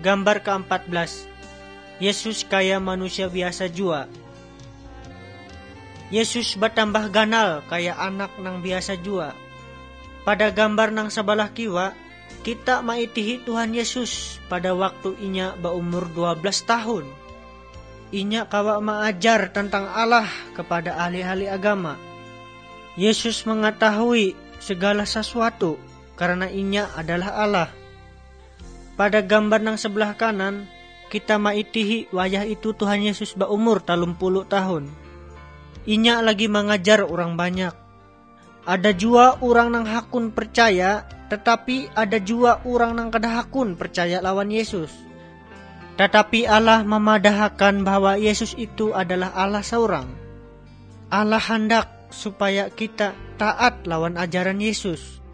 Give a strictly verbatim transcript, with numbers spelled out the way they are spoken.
Gambar keempat belas. Yesus kaya manusia biasa jua. Yesus bertambah ganal kaya anak nang biasa jua. Pada gambar nang sebelah kiwa, kita maitihi Tuhan Yesus pada waktu inya berumur dua belas tahun. Inya kawa mengajar tentang Allah kepada ahli-ahli agama. Yesus mengetahui segala sesuatu karena inya adalah Allah. Pada gambar nang sebelah kanan, kita maitihi wayah itu Tuhan Yesus berumur telung puluh tahun. Inya lagi mengajar orang banyak. Ada jua orang nang hakun percaya, tetapi ada jua orang nang kada hakun percaya lawan Yesus. Tetapi Allah memadahkan bahwa Yesus itu adalah Allah seorang. Allah hendak supaya kita taat lawan ajaran Yesus.